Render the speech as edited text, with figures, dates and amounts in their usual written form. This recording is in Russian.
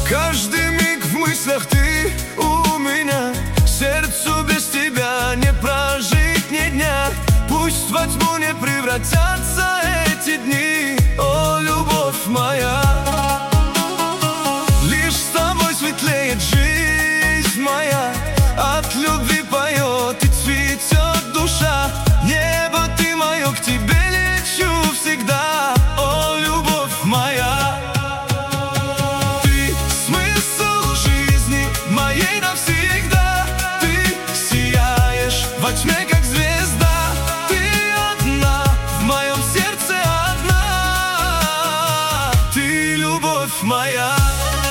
Каждый миг в мыслях ты у меня, сердцу без тебя не прожить ни дня. Пусть во тьму не превратятся эти дни, о, любовь моя. Лишь с тобой светлеет жизнь моя, от любви поет и цветет душа. Небо ты мое, к тебе лечу всегда, о, любовь моя. Ты смысл жизни моей навсегда, ты сияешь во тьме, как звезда. Ты одна, в моем сердце одна, ты любовь моя.